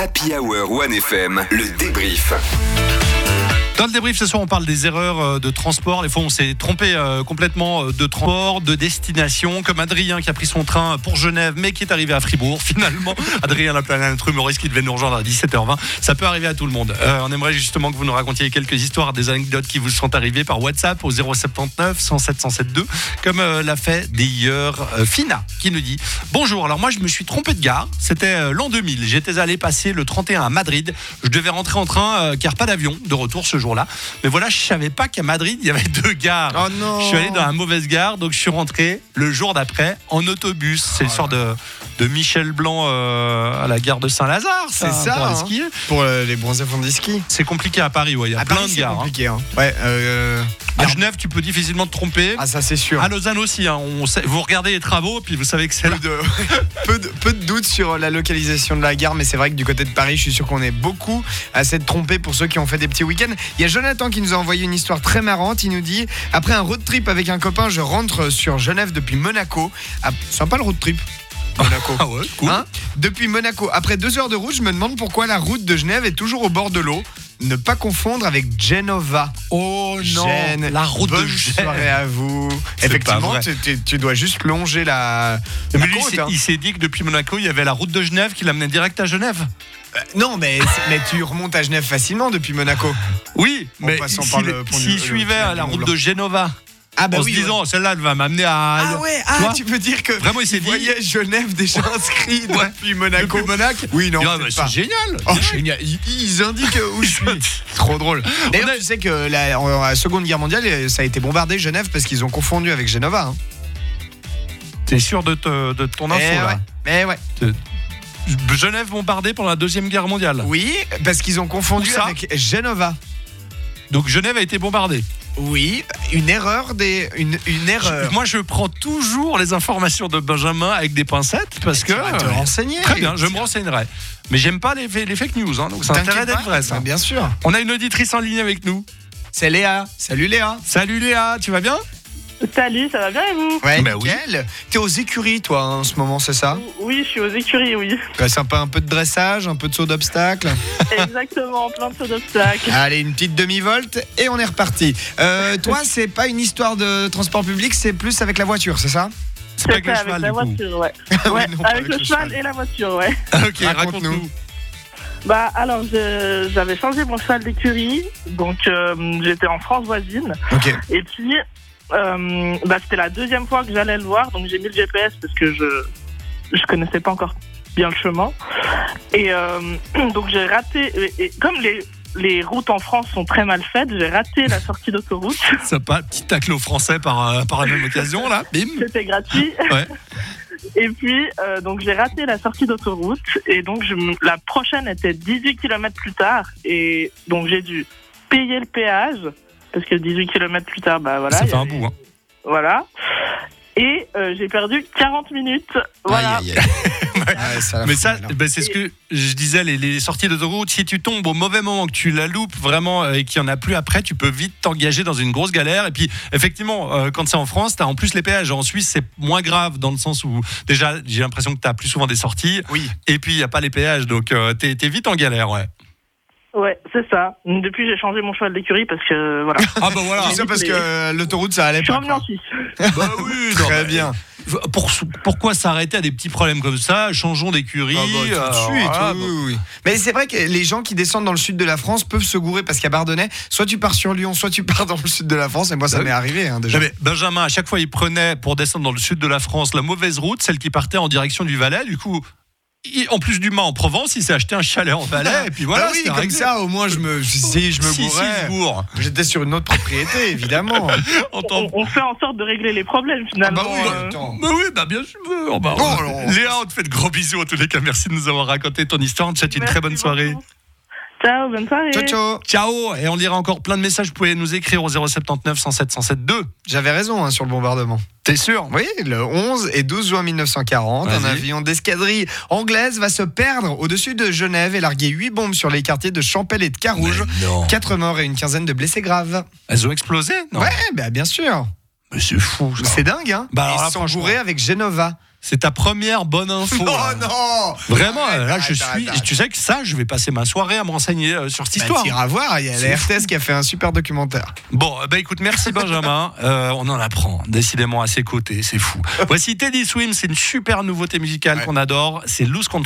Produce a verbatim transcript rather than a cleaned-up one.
Happy Hour One F M, le débrief. Dans le débrief ce soir, on parle des erreurs de transport. Les fois, on s'est trompé euh, complètement de transport, de destination, comme Adrien qui a pris son train pour Genève, mais qui est arrivé à Fribourg. Finalement, Adrien, la planète humoriste qui devait nous rejoindre à dix-sept heures vingt. Ça peut arriver à tout le monde. Euh, on aimerait justement que vous nous racontiez quelques histoires, des anecdotes qui vous sont arrivées par WhatsApp au zéro sept neuf cent sept cent soixante-deux, comme euh, l'a fait d'ailleurs euh, Fina, qui nous dit « Bonjour, alors moi je me suis trompé de gare. C'était euh, l'an deux mille. J'étais allé passer le trente et un à Madrid. Je devais rentrer en train euh, car pas d'avion de retour ce jour-là. Mais voilà, je savais pas qu'à Madrid, il y avait deux gares. Oh non. Je suis allé dans la mauvaise gare, donc je suis rentré le jour d'après en autobus. C'est oh l'histoire de, de Michel Blanc euh, à la gare de Saint-Lazare. C'est ça, pour, hein, skier. pour euh, les bronzés fonds de ski. C'est compliqué à Paris, ouais. Il y a à plein Paris, de c'est gares. compliqué, hein. Ouais, euh, à Genève, tu peux difficilement te tromper. Ah, ça c'est sûr. À Lausanne aussi, hein. On sait, vous regardez les travaux, puis vous savez que c'est peu là. de, peu, de, peu de doutes sur la localisation de la gare, mais c'est vrai que du côté de Paris, je suis sûr qu'on est beaucoup à s'être trompé pour ceux qui ont fait des petits week-ends. Il y a Jonathan qui nous a envoyé une histoire très marrante. Il nous dit: après un road trip avec un copain, je rentre sur Genève depuis Monaco. Ah, sympa le road trip. Monaco. Ah ouais, cool. Hein depuis Monaco. Après deux heures de route, je me demande pourquoi la route de Genève est toujours au bord de l'eau. Ne pas confondre avec Genova. Oh non, Gênes. la route Bonne de Genève. soirée à vous. C'est Effectivement, pas tu, tu, tu dois juste longer la, la Mais lui, côte, c'est- hein. il s'est dit que depuis Monaco, il y avait la route de Genève qui l'amenait direct à Genève. Euh, non, mais, mais tu remontes à Genève facilement depuis Monaco. Oui, En mais passant s'il par le pont du- s'il le suivait tunnel la du route Mont de Genova, Ah bah en oui. se disant, ouais. celle-là, elle va m'amener à... Ah ouais, Tu ah, vois tu veux dire que Vraiment, il s'est dit- voyait Genève déjà inscrit Ouais. depuis Monaco. Depuis Monaco. Oui, non, Ah, peut-être bah, pas. c'est génial. Oh, génial. Ils, ils indiquent où je suis. Trop drôle. D'ailleurs, On a- tu sais que la, en- la Seconde Guerre mondiale, ça a été bombardé Genève parce qu'ils ont confondu avec Genova. Hein. T'es sûr de, te- de ton info, Eh là ouais. Eh ouais. Genève bombardée pendant la Deuxième Guerre mondiale. Oui, parce qu'ils ont confondu Où ça avec Genova. Donc Genève a été bombardée. Oui, une erreur des une, une erreur. Je- moi, je prends toujours les informations de Benjamin avec des pincettes parce que... Tu vas te renseigner. Très bien, je me renseignerai. Mais j'aime pas les, fa- les fake news, hein, donc ça a T'inquiète intérêt d'être pas. vrai, ça. Bah, bien sûr. On a une auditrice en ligne avec nous. C'est Léa. Salut Léa. Salut Léa, tu vas bien? Salut, ça va bien et vous? Ouais, Bah nickel. T'es aux écuries, toi, hein, en ce moment, c'est ça? Oui, je suis aux écuries, oui. Ouais, c'est un peu, un peu de dressage, un peu de saut d'obstacle. Exactement, plein de sauts d'obstacles. Allez, une petite demi-volte et on est reparti. Euh, toi, c'est pas une histoire de transport public, c'est plus avec la voiture, c'est ça? C'est pas avec le avec cheval, la du coup. voiture, ouais. Oui, Ouais, non, pas avec le cheval et la voiture, ouais. Ok, Raconte-nous. raconte-nous. Bah alors, je- j'avais changé mon cheval d'écurie, donc euh, j'étais en France voisine. Ok. Et puis, euh, bah, c'était la deuxième fois que j'allais le voir, donc j'ai mis le G P S parce que je je connaissais pas encore bien le chemin. Et euh, donc j'ai raté, et, et comme les les routes en France sont très mal faites, j'ai raté la sortie d'autoroute. Sympa, petit tacle aux Français par, euh, par la même occasion, là. Bim. C'était gratuit. Ouais. Et puis, euh, donc j'ai raté la sortie d'autoroute. Et donc, je, m- la prochaine était dix-huit kilomètres plus tard. Et donc, j'ai dû payer le péage. Parce que dix-huit kilomètres plus tard, bah voilà. Ça il y fait un avait- bout, hein. Voilà. Et euh, j'ai perdu quarante minutes. Voilà. Aïe, aïe, aïe. Ouais, ça la Mais fout, ça, là. ben, c'est ce que je disais, les, les sorties d'autoroute, si tu tombes au mauvais moment, que tu la loupes vraiment euh, et qu'il n'y en a plus après, tu peux vite t'engager dans une grosse galère. Et puis, effectivement, euh, quand c'est en France, tu as en plus les péages. En Suisse, c'est moins grave dans le sens où, déjà, j'ai l'impression que tu as plus souvent des sorties. Oui. Et puis, il n'y a pas les péages. Donc, euh, t'es, t'es vite en galère, ouais. Ouais, c'est ça. Depuis, j'ai changé mon cheval d'écurie parce que voilà. Ah, bah voilà. Tout ça parce que euh, l'autoroute, ça allait Je suis pas. revenu en quoi. Suisse. Bah oui, non, Très mais- bien. Pour, pourquoi s'arrêter à des petits problèmes comme ça? Changeons d'écurie. Ah bah, tout de euh, suite, voilà, oui, bah, oui, oui. Mais c'est vrai que les gens qui descendent dans le sud de la France peuvent se gourer parce qu'à Bardonnay, soit tu pars sur Lyon, soit tu pars dans le sud de la France. Et moi, ça Bah m'est oui. arrivé hein, déjà. Non, mais Benjamin, à chaque fois, il prenait pour descendre dans le sud de la France la mauvaise route, celle qui partait en direction du Valais. Du coup, il- en plus du Mans en Provence, il s'est acheté un chalet en Valais. Et puis voilà, Bah oui, c'était comme réglé. ça, au moins, je me, si je me Si, si, il gourais, se bourre. j'étais sur une autre propriété, évidemment. On On, t'en- on fait en sorte de régler les problèmes finalement. Ah bah oui, euh. attends. Bah oui, bah bien sûr. Bah, Bon, alors. Léa, on te fait de gros bisous en tous les cas. Merci de nous avoir raconté ton histoire. On te souhaite une Merci très bonne soirée. beaucoup. Ciao, bonne soirée. Ciao, ciao. Ciao. Et on lira encore plein de messages. Vous pouvez nous écrire au zéro sept neuf cent sept cent soixante-deux. J'avais raison hein, sur le bombardement. T'es sûr? Oui, le onze et douze juin mille neuf cent quarante, un Vas-y. avion d'escadrille anglaise va se perdre au-dessus de Genève et larguer huit bombes sur les quartiers de Champel et de Carouge. Mais non. Quatre morts et une quinzaine de blessés graves. Elles ont explosé? Non. Ouais, bah bien sûr. Mais c'est fou. ça. C'est dingue, hein. Bah alors Et là, ils sont franchement. bourrés avec Genova. C'est ta première bonne info. Oh là. non Vraiment, Arrête, là, arrête, je suis. arrête, arrête. Tu sais que ça, je vais passer ma soirée à me renseigner euh, sur cette Bah, histoire. t'iras voir, il y a C'est la R T S qui a fait un super documentaire. Bon, bah écoute, merci Benjamin. Euh, on en apprend décidément à ses côtés, c'est fou. Voici Teddy Swims, c'est une super nouveauté musicale Ouais. qu'on adore. C'est Lose Control.